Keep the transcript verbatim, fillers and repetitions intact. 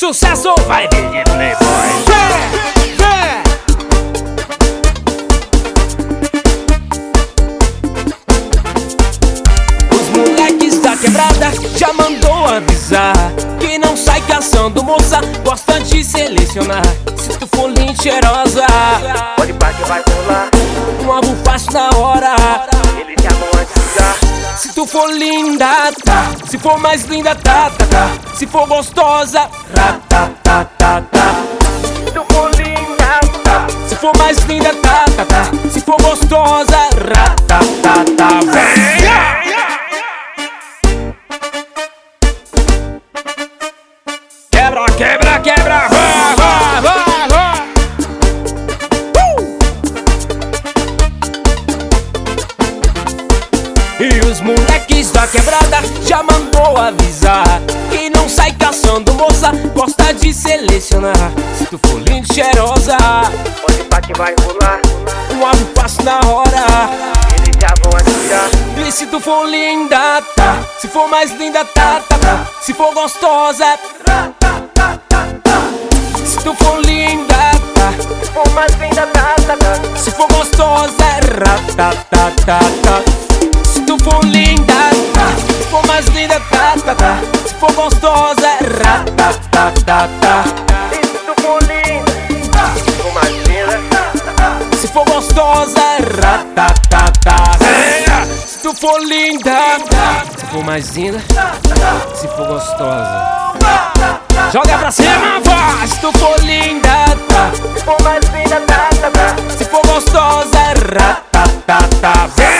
sucesso vai vir de Playboy. Vem, vem. Os moleques da quebrada já mandou avisar que não sai caçando moça, gosta de selecionar. Se tu for linda e cheirosa, pode pá que vai rolar. um alvo fácil na hora, eles já vão avisar. se tu for linda, tá. Se for mais linda, tá, tá, tá. Se for gostosa, tá, tá, tá, tá, tá. Se tu for linda, tá. Se for mais linda, tá, tá, tá. Se for gostosa, tá, tá, tá, tá. Venha! Quebra, quebra, quebra, vá, vá, vá, vá. Uh! E os moleques da quebrada já mandou avisar que não sai caçando moça, gosta de selecionar. Se tu for linda e cheirosa, pode pá que vai rolar. um alvo fácil na hora, eles já vão avisar. e se tu for linda, tá. Se for mais linda, tá, tá, tá. Se for gostosa, tá, tá, tá, tá, tá. Se tu for linda, tá. Se for mais linda, tá, tá, tá. Se for gostosa, ra, tá, tá, tá, tá. Se tu for linda, tá. Se for mais linda, tá, tá, tá. Se for gostosa, ra, tá, tá, tá, tá. E se tu for linda, se for mais linda, Se for gostosa, ra, tá, tá, tá. Se tu for linda, se for mais linda, se for gostosa, joga pra cima, vai. Se tu for linda, se for mais linda, tá, tá, tá. se for gostosa, ra, tá, tá, tá.